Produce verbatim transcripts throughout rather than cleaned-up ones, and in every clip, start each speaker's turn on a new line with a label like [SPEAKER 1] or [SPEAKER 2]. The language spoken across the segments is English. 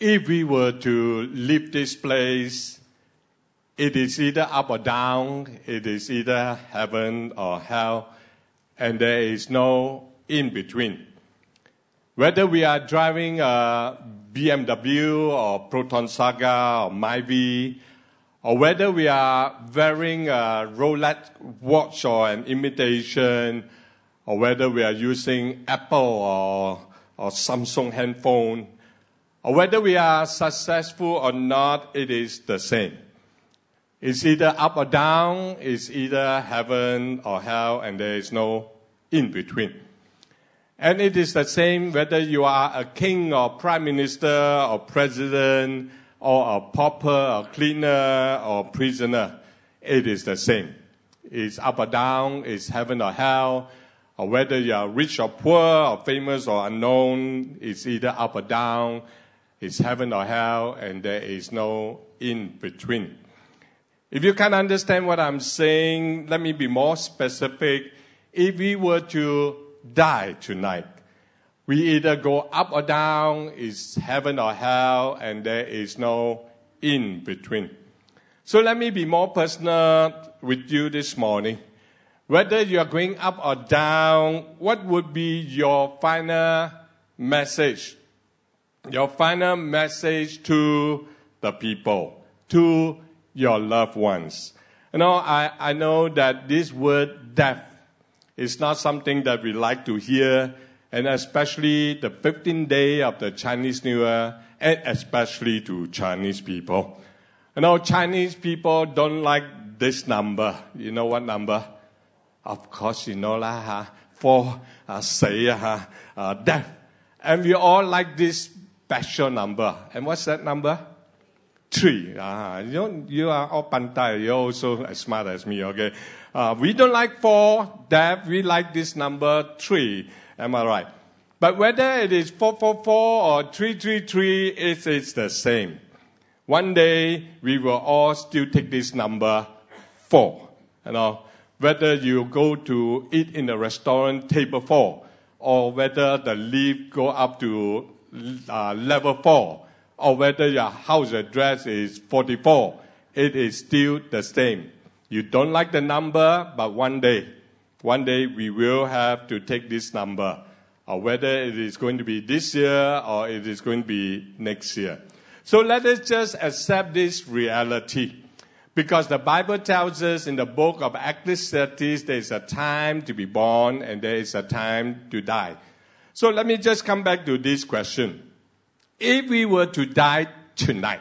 [SPEAKER 1] if we were to leave this place, it is either up or down, it is either heaven or hell, and there is no in-between. Whether we are driving a B M W or Proton Saga or Myvi, or whether we are wearing a Rolex watch or an imitation, or whether we are using Apple or, or Samsung handphone, or whether we are successful or not, it is the same. It's either up or down, it's either heaven or hell, and there is no in-between. And it is the same whether you are a king or prime minister or president or a pauper or cleaner or prisoner. It is the same. It's up or down, it's heaven or hell, or whether you are rich or poor or famous or unknown, it's either up or down, it's heaven or hell, and there is no in-between. If you can't understand what I'm saying, let me be more specific. If we were to die tonight, we either go up or down, it's heaven or hell, and there is no in-between. So let me be more personal with you this morning. Whether you are going up or down, what would be your final message? Your final message to the people, to your loved ones. You know, I, I know that this word death is not something that we like to hear, and especially the fifteenth day of the Chinese New Year, and especially to Chinese people. You know, Chinese people don't like this number. You know what number? Of course, you know lah, huh? Four, uh, say, uh, uh, death. And we all like this special number. And what's that number? Three. Uh, you, you are all pantai. You're also as smart as me, okay? Uh, we don't like four, death. We like this number three. Am I right? But whether it is four four four or three three three, it's, it's the same. One day, we will all still take this number four. You know, whether you go to eat in a restaurant, table four, or whether the lift go up to uh, level four, or whether your house address is forty-four, it is still the same. You don't like the number, but one day, one day we will have to take this number, or whether it is going to be this year or it is going to be next year. So let us just accept this reality. Because the Bible tells us in the book of Ecclesiastes, there is a time to be born and there is a time to die. So let me just come back to this question. If we were to die tonight,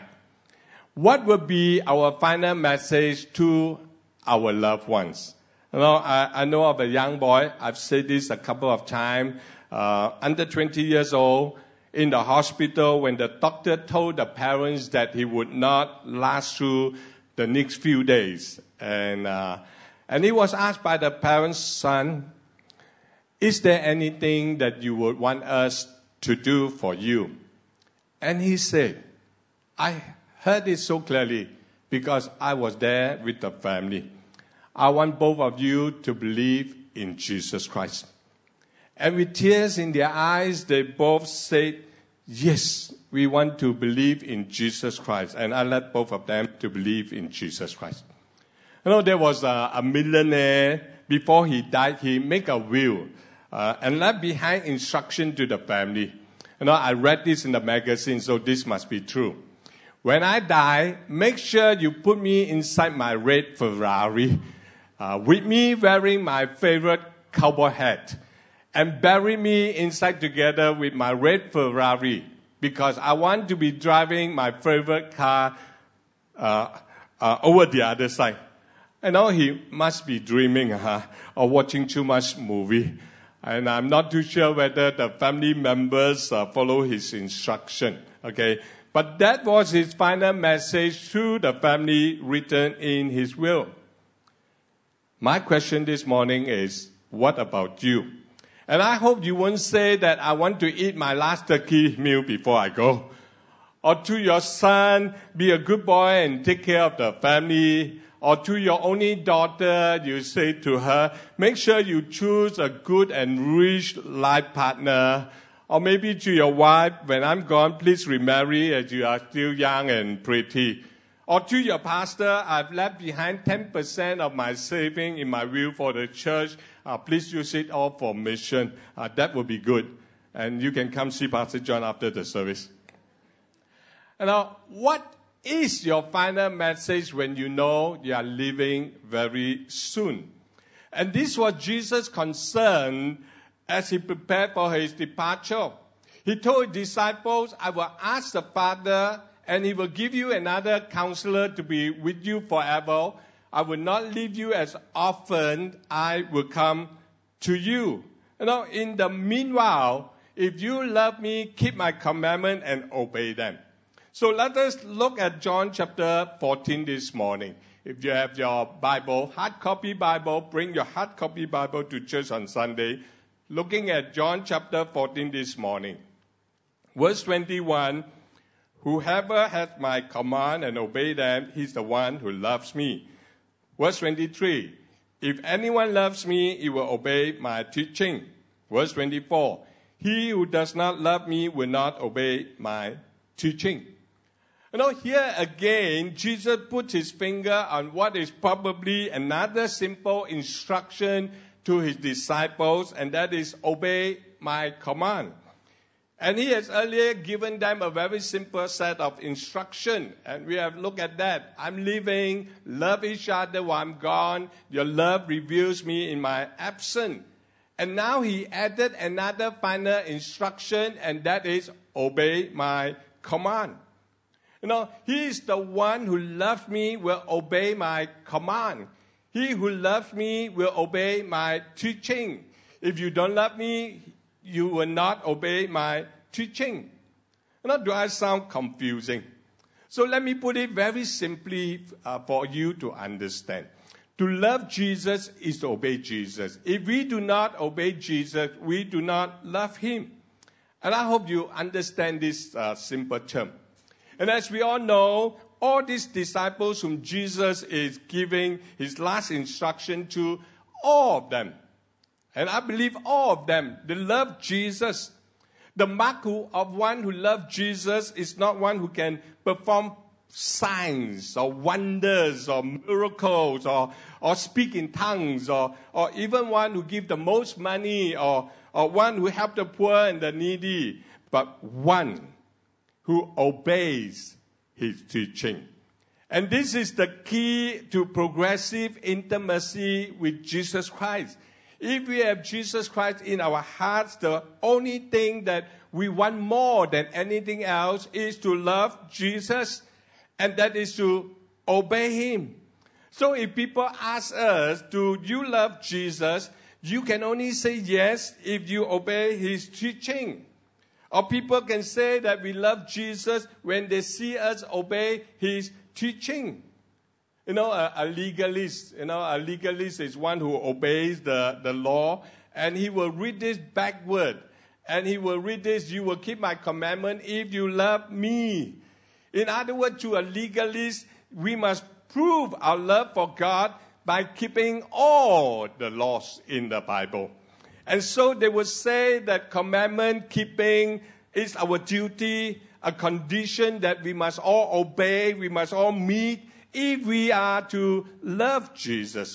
[SPEAKER 1] what would be our final message to our loved ones? You know, I, I know of a young boy, I've said this a couple of times, uh, under twenty years old, in the hospital when the doctor told the parents that he would not last through the next few days. And, uh, and he was asked by the parents, son, is there anything that you would want us to do for you? And he said, I heard it so clearly because I was there with the family. I want both of you to believe in Jesus Christ. And with tears in their eyes, they both said, yes, we want to believe in Jesus Christ. And I led both of them to believe in Jesus Christ. You know, there was a, a millionaire, before he died, he made a will uh, and left behind instruction to the family. You know, I read this in the magazine, so this must be true. When I die, make sure you put me inside my red Ferrari, uh, with me wearing my favorite cowboy hat, and bury me inside together with my red Ferrari, because I want to be driving my favorite car uh, uh, over the other side. I know he must be dreaming huh, or watching too much movie. And I'm not too sure whether the family members uh, follow his instruction. Okay, but that was his final message to the family written in his will. My question this morning is, what about you? And I hope you won't say that I want to eat my last turkey meal before I go. Or to your son, be a good boy and take care of the family. Or to your only daughter, you say to her, make sure you choose a good and rich life partner. Or maybe to your wife, when I'm gone, please remarry as you are still young and pretty. Or to your pastor, I've left behind ten percent of my saving in my will for the church. Uh, please use it all for mission. Uh, that would be good. And you can come see Pastor John after the service. And now, what is your final message when you know you are leaving very soon? And this was Jesus' concern as he prepared for his departure. He told his disciples, I will ask the Father, and he will give you another counselor to be with you forever. I will not leave you as often. I will come to you. You know, in the meanwhile, if you love me, keep my commandment and obey them. So let us look at John chapter fourteen this morning. If you have your Bible, hard copy Bible, bring your hard copy Bible to church on Sunday. Looking at John chapter fourteen this morning. Verse twenty-one, whoever has my command and obey them, he's the one who loves me. Verse twenty-three, if anyone loves me, he will obey my teaching. Verse twenty-four, he who does not love me will not obey my teaching. You know, here again, Jesus put his finger on what is probably another simple instruction to his disciples, and that is obey my command. And he has earlier given them a very simple set of instruction, and we have looked at that. I'm leaving, love each other while I'm gone. Your love reveals me in my absence. And now he added another final instruction, and that is obey my command. You know, he is the one who loves me will obey my command. He who loves me will obey my teaching. If you don't love me, you will not obey my teaching. You know, do I sound confusing? So let me put it very simply uh, for you to understand. To love Jesus is to obey Jesus. If we do not obey Jesus, we do not love him. And I hope you understand this uh, simple term. And as we all know, all these disciples whom Jesus is giving his last instruction to, all of them, and I believe all of them, they love Jesus. The mark of one who loves Jesus is not one who can perform signs or wonders or miracles or, or speak in tongues or, or even one who gives the most money or, or one who helps the poor and the needy, but one who obeys his teaching. And this is the key to progressive intimacy with Jesus Christ. If we have Jesus Christ in our hearts, the only thing that we want more than anything else is to love Jesus, and that is to obey him. So if people ask us, do you love Jesus? You can only say yes if you obey his teaching. Or people can say that we love Jesus when they see us obey his teaching. You know, a, a legalist, you know, a legalist is one who obeys the, the law, and he will read this backward. And he will read this, you will keep my commandment if you love me. In other words, to a legalist, we must prove our love for God by keeping all the laws in the Bible. And so they would say that commandment keeping is our duty, a condition that we must all obey, we must all meet if we are to love Jesus.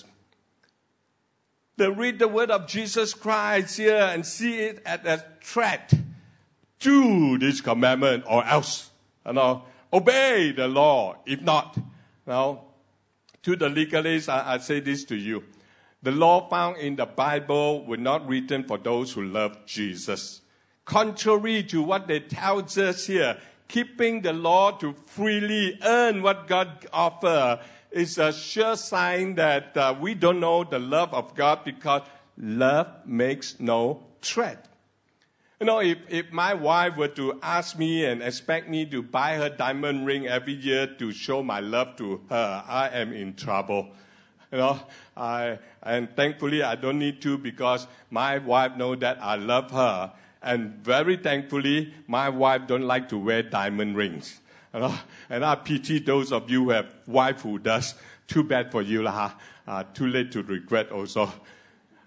[SPEAKER 1] They read the word of Jesus Christ here and see it as a threat. Do this commandment or else, you know, obey the law. If not, now, to the legalists, I, I say this to you. The law found in the Bible were not written for those who love Jesus. Contrary to what they tell us here, keeping the law to freely earn what God offers is a sure sign that uh, we don't know the love of God, because love makes no threat. You know, if, if my wife were to ask me and expect me to buy her diamond ring every year to show my love to her, I am in trouble. You know, I, and thankfully I don't need to, because my wife knows that I love her. And very thankfully, my wife don't like to wear diamond rings. You know? And I pity those of you who have wife who does. Too bad for you, lah. Uh, too late to regret also.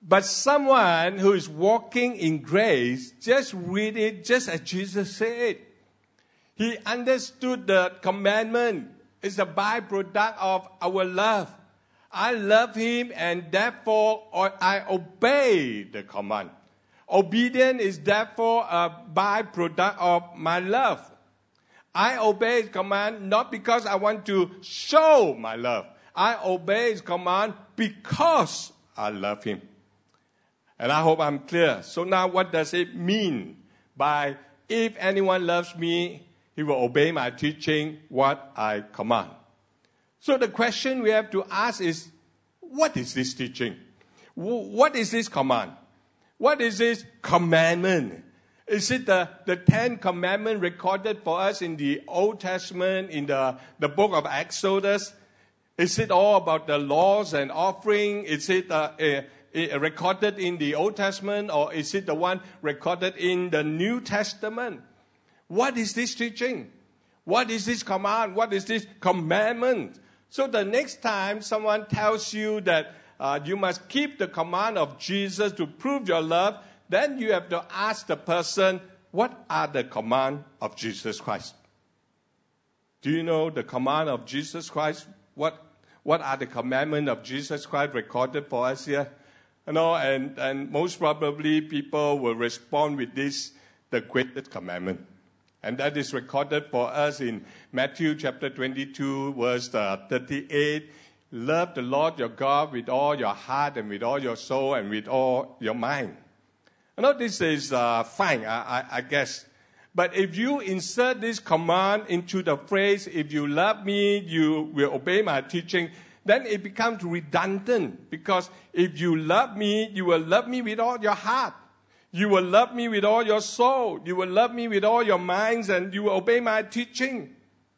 [SPEAKER 1] But someone who is walking in grace, just read it just as Jesus said. He understood the commandment. It's a byproduct of our love. I love him and therefore I obey the command. Obedience is therefore a byproduct of my love. I obey his command not because I want to show my love. I obey his command because I love him. And I hope I'm clear. So now what does it mean by if anyone loves me, he will obey my teaching, what I command? So the question we have to ask is, what is this teaching? What is this command? What is this commandment? Is it the, the Ten Commandments recorded for us in the Old Testament, in the, the book of Exodus? Is it all about the laws and offering? Is it uh, uh, recorded in the Old Testament, or is it the one recorded in the New Testament? What is this teaching? What is this command? What is this commandment? So the next time someone tells you that uh, you must keep the command of Jesus to prove your love, then you have to ask the person, what are the commands of Jesus Christ? Do you know the command of Jesus Christ? What, what are the commandments of Jesus Christ recorded for us here? You know, and, and most probably people will respond with this, the greatest commandment. And that is recorded for us in Matthew chapter twenty-two, verse thirty-eight. Love the Lord your God with all your heart and with all your soul and with all your mind. I know this is uh, fine, I, I, I guess. But if you insert this command into the phrase, if you love me, you will obey my teaching, then it becomes redundant. Because if you love me, you will love me with all your heart. You will love me with all your soul. You will love me with all your minds, and you will obey my teaching.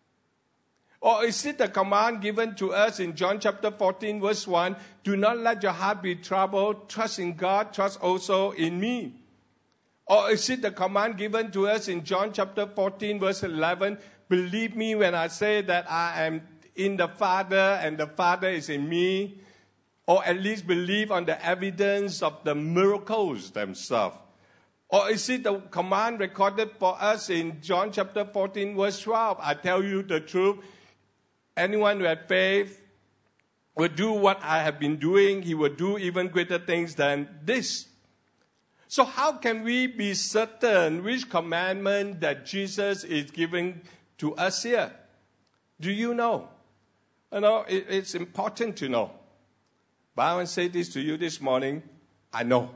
[SPEAKER 1] Or is it the command given to us in John chapter fourteen, verse one, do not let your heart be troubled, trust in God, trust also in me. Or is it the command given to us in John chapter fourteen, verse eleven, believe me when I say that I am in the Father and the Father is in me. Or at least believe on the evidence of the miracles themselves. Or is it the command recorded for us in John chapter fourteen, verse twelve? I tell you the truth. Anyone who has faith will do what I have been doing. He will do even greater things than this. So how can we be certain which commandment that Jesus is giving to us here? Do you know? You know, it, it's important to know. But I want to say this to you this morning. I know.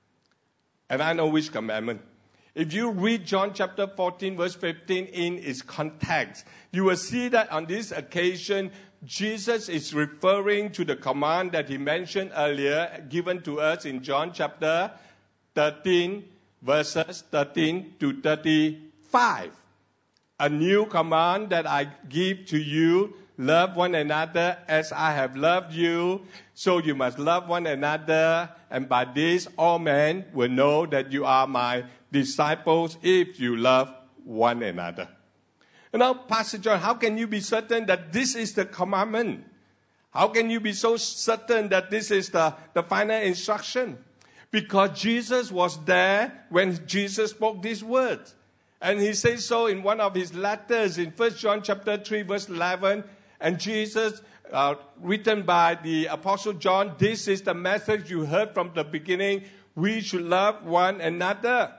[SPEAKER 1] And I know which commandment. If you read John chapter fourteen, verse fifteen in its context, you will see that on this occasion, Jesus is referring to the command that he mentioned earlier, given to us in John chapter thirteen, verses thirteen to thirty-five. A new command that I give to you, love one another as I have loved you, so you must love one another, and by this all men will know that you are my disciples if you love one another. You know, Pastor John, how can you be certain that this is the commandment? How can you be so certain that this is the, the final instruction? Because Jesus was there when Jesus spoke these words. And he says so in one of his letters in First John chapter three, verse eleven. And Jesus, uh, written by the Apostle John, this is the message you heard from the beginning. We should love one another.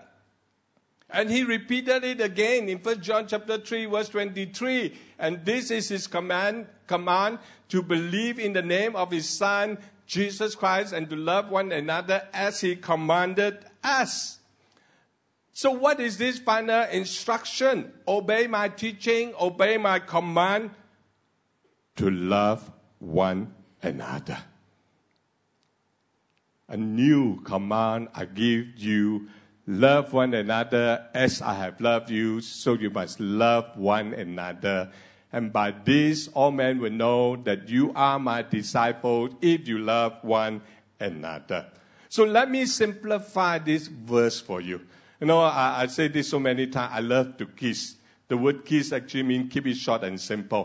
[SPEAKER 1] And he repeated it again in First John chapter three, verse twenty-three. And this is his command, command to believe in the name of his Son, Jesus Christ, and to love one another as he commanded us. So what is this final instruction? Obey my teaching, obey my command to love one another. A new command I give you. Love one another as I have loved you, so you must love one another. And by this, all men will know that you are my disciples if you love one another. So let me simplify this verse for you. You know, I, I say this so many times, I love to kiss. The word kiss actually means keep it short and simple.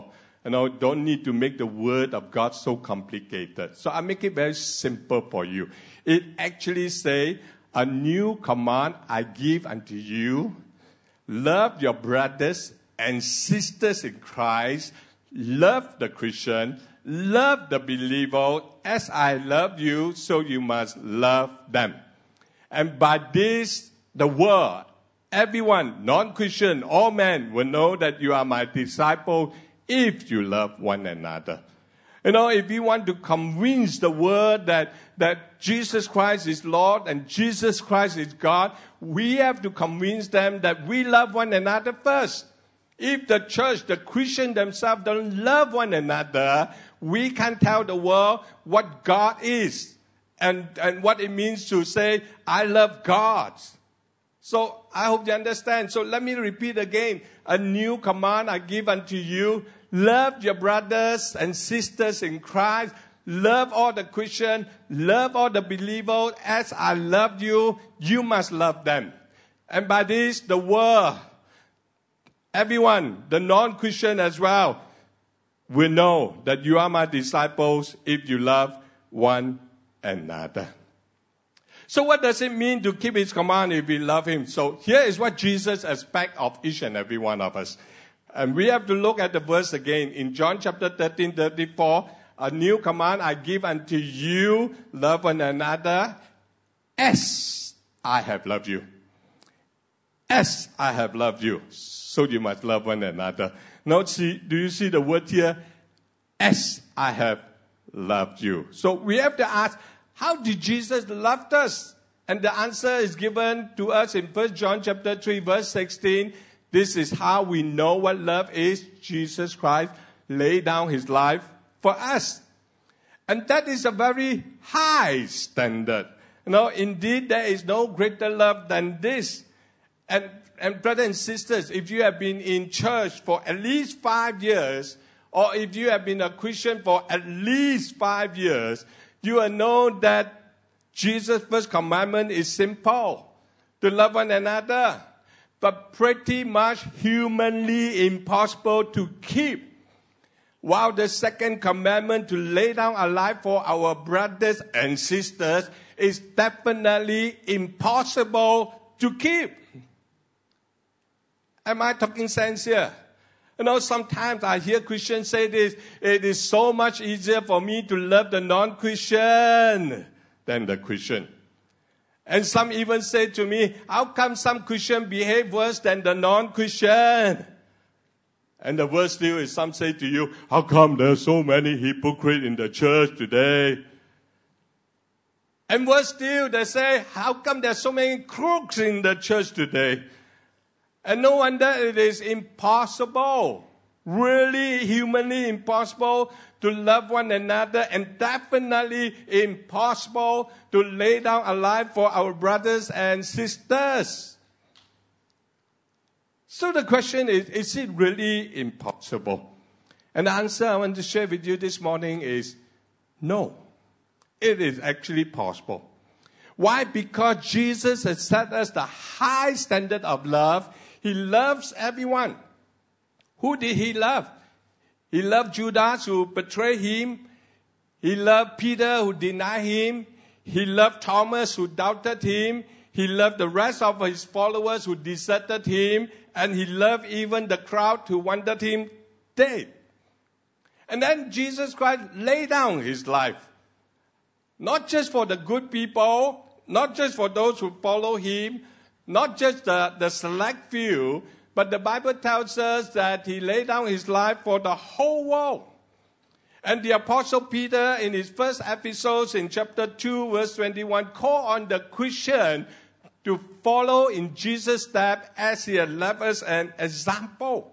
[SPEAKER 1] You know, don't need to make the word of God so complicated. So I make it very simple for you. It actually say, a new command I give unto you. Love your brothers and sisters in Christ. Love the Christian. Love the believer. As I love you, so you must love them. And by this, the world, everyone, non-Christian, all men will know that you are my disciple if you love one another. You know, if you want to convince the world that, that Jesus Christ is Lord and Jesus Christ is God, we have to convince them that we love one another first. If the church, the Christian themselves don't love one another, we can tell the world what God is and, and what it means to say, I love God. So I hope you understand. So let me repeat again. A new command I give unto you. Love your brothers and sisters in Christ. Love all the Christians. Love all the believers. As I love you, you must love them. And by this, the world, everyone, the non-Christian as well, will know that you are my disciples if you love one another. So what does it mean to keep his command if we love him? So here is what Jesus expects of each and every one of us. And we have to look at the verse again. In John chapter thirteen, thirty-four, a new command I give unto you, love one another as I have loved you. As I have loved you, so you must love one another. Now, see, do you see the word here? As I have loved you. So we have to ask, how did Jesus love us? And the answer is given to us in First John chapter three, verse sixteen. This is how we know what love is. Jesus Christ laid down his life for us. And that is a very high standard. You know, indeed, there is no greater love than this. And, and brothers and sisters, if you have been in church for at least five years, or if you have been a Christian for at least five years, you will know that Jesus' first commandment is simple, to love one another, but pretty much humanly impossible to keep. While the second commandment, to lay down our life for our brothers and sisters, is definitely impossible to keep. Am I talking sense here? You know, sometimes I hear Christians say this, it is so much easier for me to love the non-Christian than the Christian. And some even say to me, how come some Christians behave worse than the non-Christian? And the worst still is some say to you, how come there are so many hypocrites in the church today? And worse still, they say, how come there are so many crooks in the church today? And no wonder it is impossible, really humanly impossible to love one another, and definitely impossible to lay down our life for our brothers and sisters. So the question is, is it really impossible? And the answer I want to share with you this morning is no. It is actually possible. Why? Because Jesus has set us the high standard of love. He loves everyone. Who did he love? He loved Judas who betrayed him. He loved Peter who denied him. He loved Thomas who doubted him. He loved the rest of his followers who deserted him. And he loved even the crowd who wanted him dead. And then Jesus Christ laid down his life. Not just for the good people, not just for those who follow him, not just the, the select few, but the Bible tells us that he laid down his life for the whole world. And the Apostle Peter, in his first episodes in chapter two, verse twenty-one, called on the Christian to follow in Jesus' steps as he had left us an example.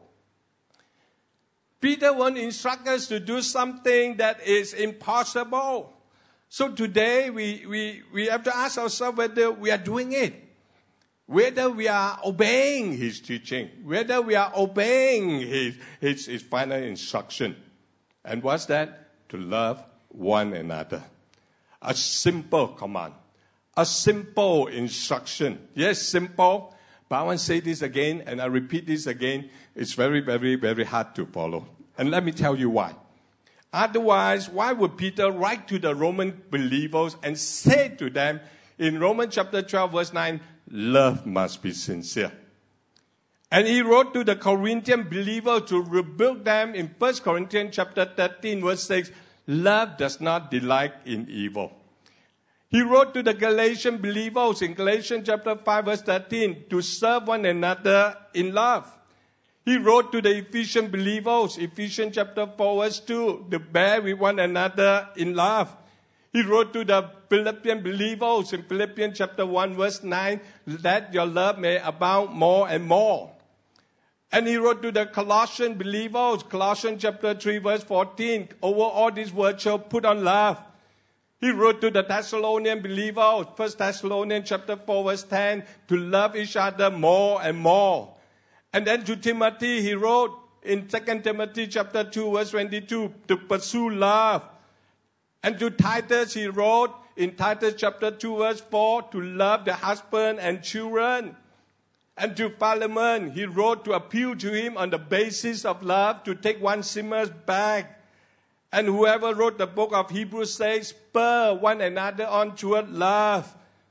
[SPEAKER 1] Peter won't instruct us to do something that is impossible. So today we, we, we have to ask ourselves whether we are doing it. Whether we are obeying his teaching, whether we are obeying his, his, his final instruction. And what's that? To love one another. A simple command. A simple instruction. Yes, simple. But I want to say this again, and I repeat this again. It's very, very, very hard to follow. And let me tell you why. Otherwise, why would Peter write to the Roman believers and say to them in Romans chapter twelve, verse nine, love must be sincere? And he wrote to the Corinthian believers to rebuke them in First Corinthians chapter thirteen, verse six, love does not delight in evil. He wrote to the Galatian believers in Galatians chapter five, verse thirteen, to serve one another in love. He wrote to the Ephesian believers, Ephesians chapter four, verse two, to bear with one another in love. He wrote to the Philippian believers in Philippians chapter one, verse nine, that your love may abound more and more. And he wrote to the Colossian believers, Colossians chapter three, verse fourteen, over all these virtues put on love. He wrote to the Thessalonian believers, First Thessalonians chapter four, verse ten, to love each other more and more. And then to Timothy, he wrote in Second Timothy chapter two, verse twenty-two, to pursue love. And to Titus, he wrote in Titus chapter two, verse four, to love the husband and children. And to Philemon, he wrote to appeal to him on the basis of love, to take one sinner back. And whoever wrote the book of Hebrews says, spur one another on toward love.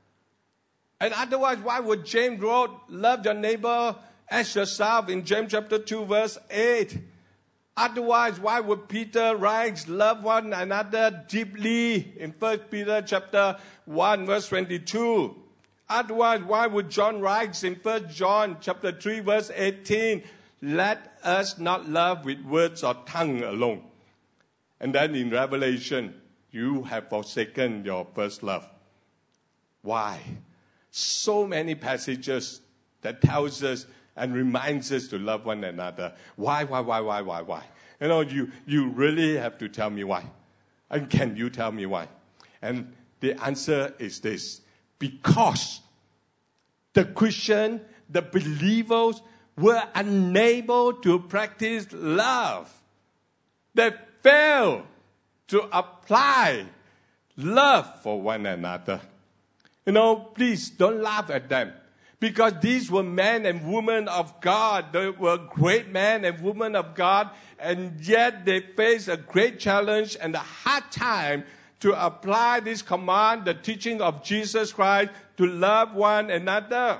[SPEAKER 1] And otherwise, why would James wrote, love your neighbor as yourself in James chapter two, verse eight? Otherwise, why would Peter write, love one another deeply in First Peter chapter one, verse twenty-two? Otherwise, why would John write in First John chapter three, verse eighteen, let us not love with words or tongue alone? And then in Revelation, you have forsaken your first love. Why? So many passages that tells us and reminds us to love one another. Why, why, why, why, why, why? You know, you, you really have to tell me why. And can you tell me why? And the answer is this. Because the Christian, the believers, were unable to practice love. They failed to apply love for one another. You know, please don't laugh at them. Because these were men and women of God. They were great men and women of God. And yet they faced a great challenge and a hard time to apply this command, the teaching of Jesus Christ, to love one another.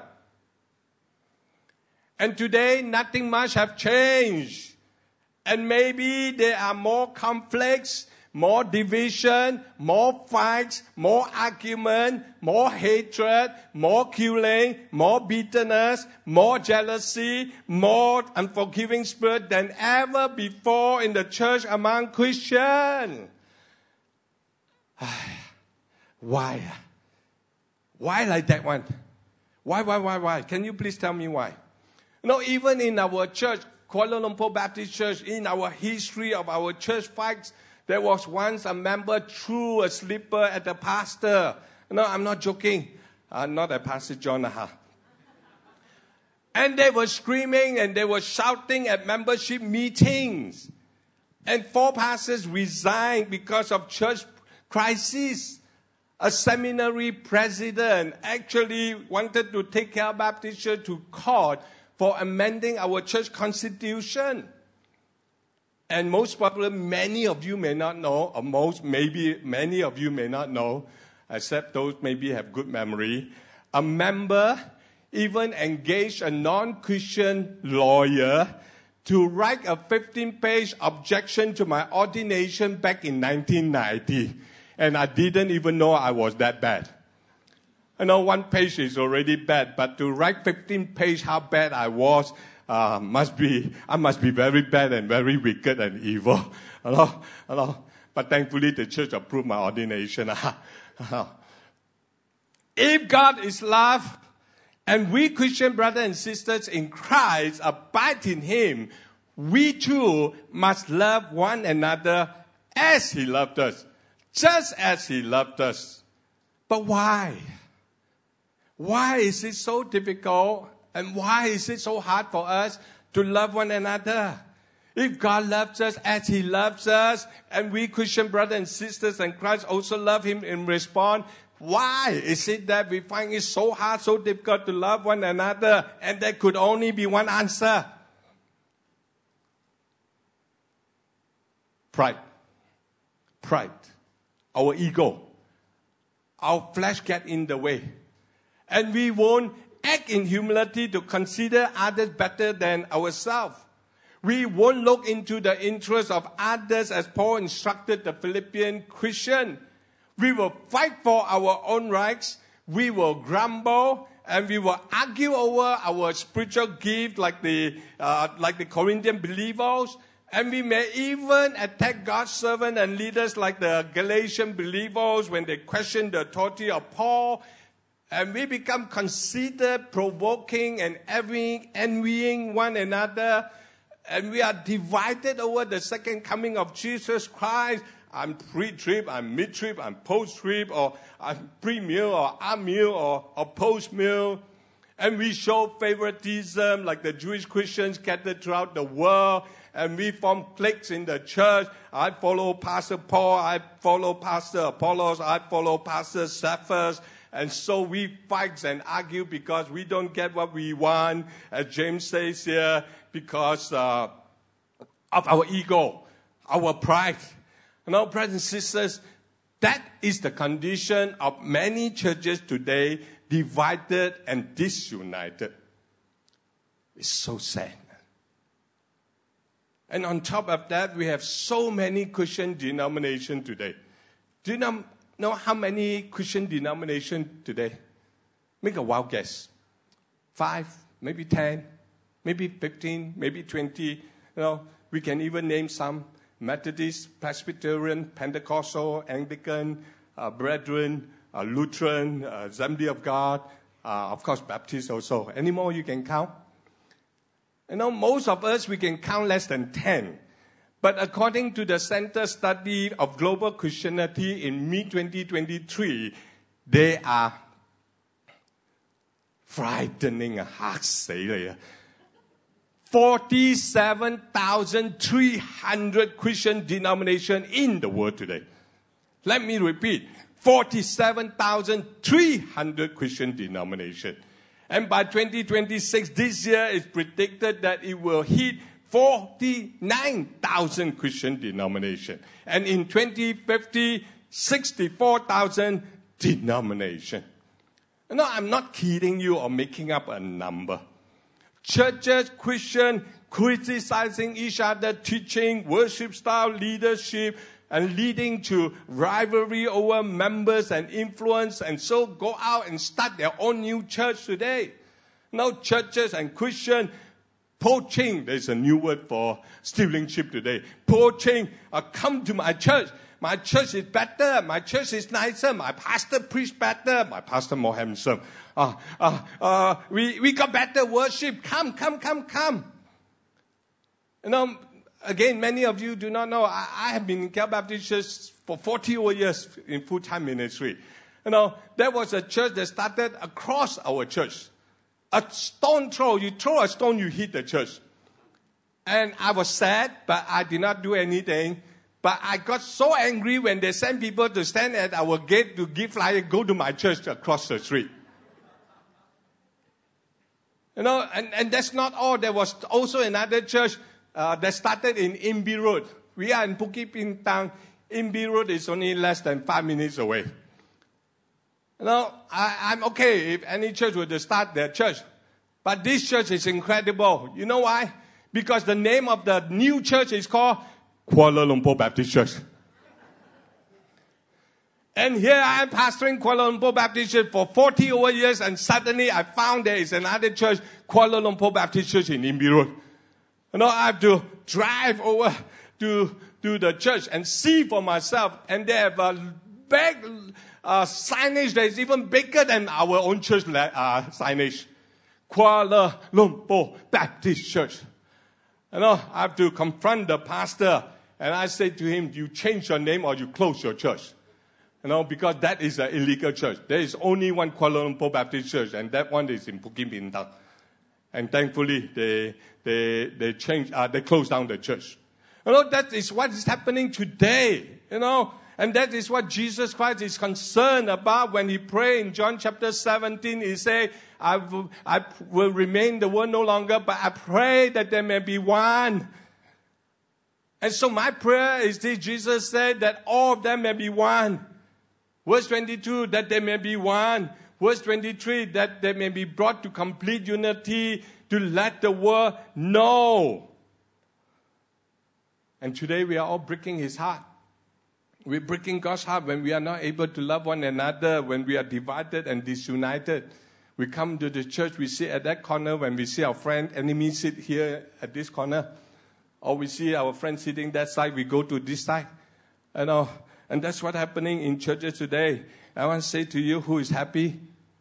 [SPEAKER 1] And today, nothing much have changed. And maybe there are more conflicts, more division, more fights, more argument, more hatred, more killing, more bitterness, more jealousy, more unforgiving spirit than ever before in the church among Christians. Why? Why like that one? Why, why, why, why? Can you please tell me why? You know, even in our church, Kuala Lumpur Baptist Church, in our history of our church fights, there was once a member threw a slipper at the pastor. No, I'm not joking. Uh, not at Pastor John. Uh-huh. And they were screaming and they were shouting at membership meetings. And four pastors resigned because of church crisis. A seminary president actually wanted to take care of Baptist Church to court for amending our church constitution. And most probably, many of you may not know, or most, maybe many of you may not know, except those maybe have good memory. A member even engaged a non-Christian lawyer to write a fifteen-page objection to my ordination back in nineteen ninety. And I didn't even know I was that bad. I know one page is already bad, but to write fifteen pages how bad I was, Uh, must be, I must be very bad and very wicked and evil. Hello? Hello? But thankfully the church approved my ordination. If God is love, and we Christian brothers and sisters in Christ abide in Him, we too must love one another as He loved us. Just as He loved us. But why? Why is it so difficult? And why is it so hard for us to love one another? If God loves us as He loves us, and we Christian brothers and sisters in Christ also love Him in response, why is it that we find it so hard, so difficult to love one another? And there could only be one answer. Pride. Pride. Our ego. Our flesh get in the way. And we won't act in humility to consider others better than ourselves. We won't look into the interests of others as Paul instructed the Philippian Christian. We will fight for our own rights. We will grumble and we will argue over our spiritual gift like the, uh, like the Corinthian believers. And we may even attack God's servants and leaders like the Galatian believers when they question the authority of Paul. And we become conceited, provoking, and envying one another. And we are divided over the second coming of Jesus Christ. I'm pre-trib, I'm mid-trib, I'm post-trib, or I'm pre-meal, or a-meal, or, or post-meal. And we show favoritism like the Jewish Christians scattered throughout the world. And we form cliques in the church. I follow Pastor Paul, I follow Pastor Apollos, I follow Pastor Cephas. And so we fight and argue because we don't get what we want, as James says here, because uh, of our ego, our pride. And our brothers and sisters, that is the condition of many churches today, divided and disunited. It's so sad. And on top of that, we have so many Christian denominations today. Do you know, know how many Christian denominations today? Make a wild guess. Five, maybe ten, maybe fifteen, maybe twenty. You know, we can even name some. Methodist, Presbyterian, Pentecostal, Anglican, uh, Brethren, uh, Lutheran, uh, Assembly of God, uh, of course, Baptist also. Any more you can count? You know, most of us, we can count less than ten. But according to the Center Study of Global Christianity in mid twenty twenty-three, they are frightening 嚇死你啊 forty-seven thousand three hundred Christian denominations in the world today. Let me repeat, forty-seven thousand three hundred Christian denominations. And by twenty twenty-six, this year, it's predicted that it will hit forty-nine thousand Christian denominations. And in twenty fifty, sixty-four thousand denominations. No, I'm not kidding you or making up a number. Churches, Christians, criticizing each other, teaching, worship style, leadership, and leading to rivalry over members and influence, and so go out and start their own new church today. Now churches and Christians poaching, there's a new word for stealing sheep today. Poaching, uh, come to my church. My church is better. My church is nicer. My pastor preached better. My pastor more handsome. Uh, uh, uh, we, we got better worship. Come, come, come, come. You know, again, many of you do not know, I, I have been in Cal Baptist Church for forty over years in full-time ministry. You know, there was a church that started across our church. A stone throw, you throw a stone, you hit the church. And I was sad, but I did not do anything. But I got so angry when they sent people to stand at our gate to give flyer, go to my church across the street. You know, and, and that's not all. There was also another church uh, that started in Imbi Road. We are in Bukit Bintang. Imbi Road is only less than five minutes away. You know, I, I'm okay if any church were to start their church. But this church is incredible. You know why? Because the name of the new church is called Kuala Lumpur Baptist Church. And here I am pastoring Kuala Lumpur Baptist Church for forty over years, and suddenly I found there is another church, Kuala Lumpur Baptist Church in Imbi Road. You know, I have to drive over to, to the church and see for myself. And they have a big uh, signage that is even bigger than our own church uh, signage. Kuala Lumpur Baptist Church. You know, I have to confront the pastor, and I say to him, you change your name or you close your church. You know, because that is an illegal church. There is only one Kuala Lumpur Baptist Church, and that one is in Bukit Bintang. And thankfully, they they they changed, uh, they closed down the church. You know, that is what is happening today. You know, and that is what Jesus Christ is concerned about when he prayed in John chapter seventeen. He said, I will, I will remain the world no longer, but I pray that there may be one. And so my prayer is this: Jesus said that all of them may be one. Verse twenty-two, that they may be one. Verse twenty-three, that they may be brought to complete unity, to let the world know. And today we are all breaking his heart. We're breaking God's heart when we are not able to love one another, when we are divided and disunited. We come to the church, we sit at that corner. When we see our friend, enemy sit here at this corner, or we see our friend sitting that side, we go to this side. You know, and that's what's happening in churches today. I want to say to you, who is happy?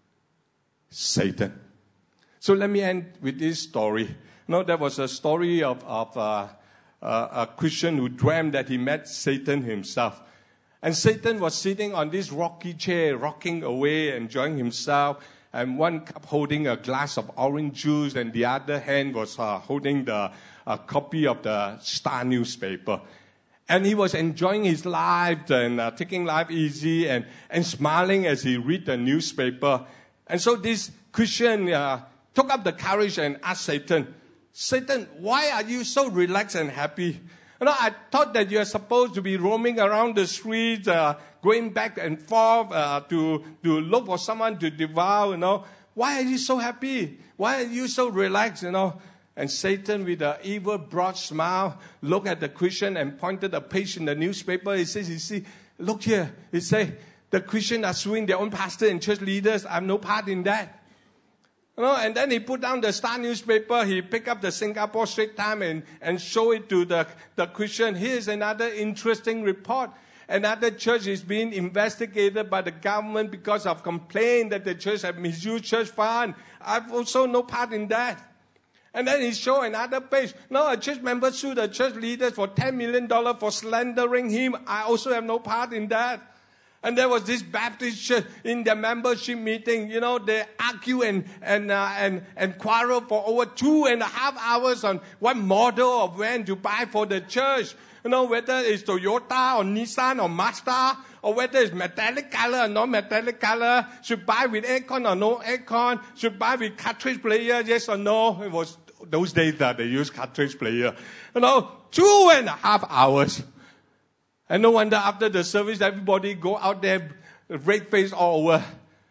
[SPEAKER 1] Satan. So let me end with this story. You know, there was a story of, of uh, uh, a Christian who dreamed that he met Satan himself. And Satan was sitting on this rocky chair, rocking away, enjoying himself. And one cup holding a glass of orange juice, and the other hand was uh, holding the a copy of the Star newspaper. And he was enjoying his life and uh, taking life easy and, and smiling as he read the newspaper. And so this Christian uh, took up the courage and asked Satan, Satan, why are you so relaxed and happy? You know, I thought that you are supposed to be roaming around the streets, uh, going back and forth uh, to, to look for someone to devour, you know. Why are you so happy? Why are you so relaxed, you know? And Satan, with an evil, broad smile, looked at the Christian and pointed a page in the newspaper. He says, you see, look here. He said, the Christians are suing their own pastor and church leaders. I have no part in that. You know, and then he put down the Star newspaper. He picked up the Singapore Straits Times and, and showed it to the, the Christian. Here's another interesting report. Another church is being investigated by the government because of complaint that the church have misused church fund. I've also no part in that. And then he showed another page. No, a church member sued the church leaders for ten million dollars for slandering him. I also have no part in that. And there was this Baptist church in their membership meeting. You know, they argue and and uh, and and quarrel for over two and a half hours on what model of van to buy for the church. You know, whether it's Toyota or Nissan or Mazda, or whether it's metallic color or non-metallic color, should buy with aircon or no aircon, should buy with cartridge player, yes or no. It was those days that they used cartridge player. You know, two and a half hours. And no wonder after the service, everybody go out there, red face all over.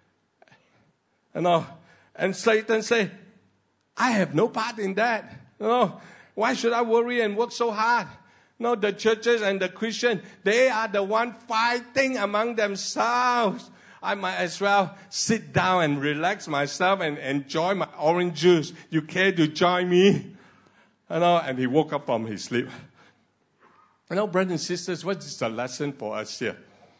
[SPEAKER 1] You know, and Satan say, I have no part in that. You know, why should I worry and work so hard? No, the churches and the Christians, they are the one fighting among themselves. I might as well sit down and relax myself and enjoy my orange juice. You care to join me? You know, and he woke up from his sleep. You know, brothers and sisters, what is the lesson for us here?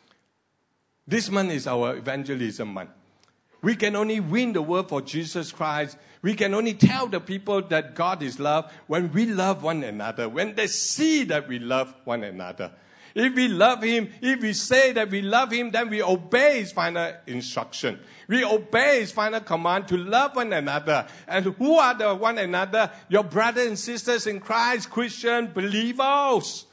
[SPEAKER 1] This month is our evangelism month. We can only win the world for Jesus Christ. We can only tell the people that God is love when we love one another, when they see that we love one another. If we love Him, if we say that we love Him, then we obey His final instruction. We obey His final command to love one another. And who are the one another? Your brothers and sisters in Christ, Christian believers.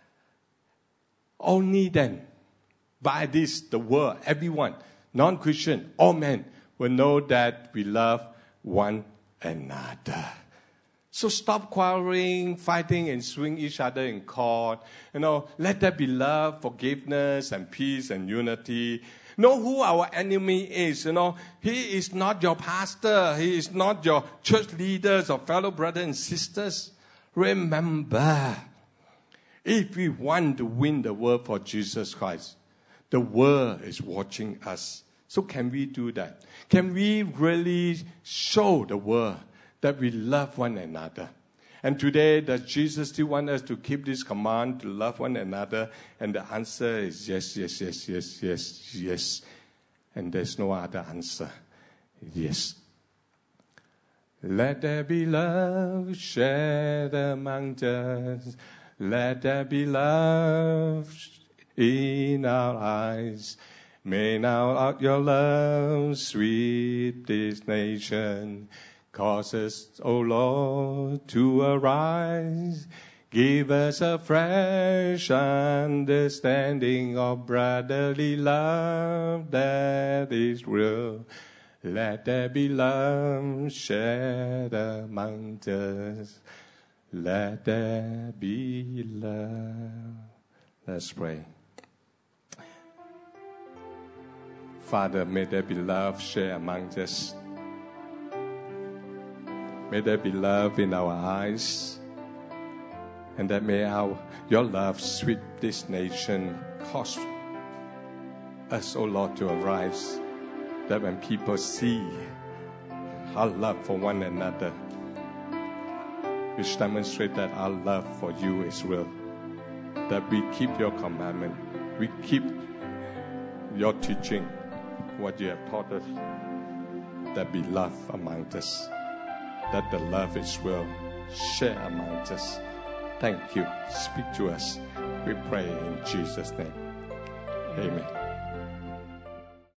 [SPEAKER 1] Only then, by this, the world, everyone, non-Christian, all men, will know that we love one another. So stop quarreling, fighting, and suing each other in court. You know, let there be love, forgiveness, and peace and unity. Know who our enemy is. You know, he is not your pastor. He is not your church leaders or fellow brothers and sisters. Remember, if we want to win the world for Jesus Christ, the world is watching us. So can we do that? Can we really show the world that we love one another? And today, does Jesus still want us to keep this command to love one another? And the answer is yes, yes, yes, yes, yes, yes. And there's no other answer. Yes. Let there be love shared among us. Let there be love in our eyes. May now out your love sweep this nation. Cause us, O Lord, to arise. Give us a fresh understanding of brotherly love that is real. Let there be love shared among us. Let there be be love. Let's pray. Father, may there be love shared among us. May there be love in our eyes. And that may our, your love sweep this nation, cause us, O Lord, to arise. That when people see our love for one another, which demonstrate that our love for you is real. That we keep your commandment. We keep your teaching, what you have taught us. That be love among us. That the love is real. Share among us. Thank you. Speak to us. We pray in Jesus' name. Amen.